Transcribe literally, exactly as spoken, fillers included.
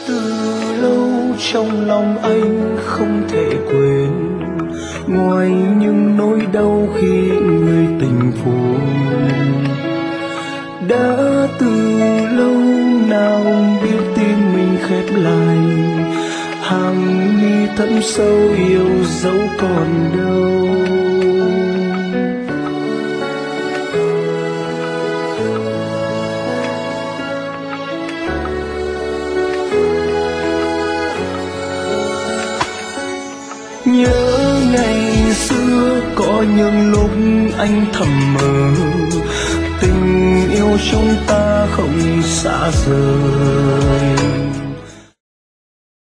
từ lâu trong lòng anh không thể quên, ngoài những nỗi đau khi người tình phụ. Đã từ lâu nào biết tim mình khép lại, hàng mi thẳm sâu yêu dấu còn đâu. Nhớ ngày xưa có những lúc anh thầm mơ, tình yêu chúng ta không xa rời.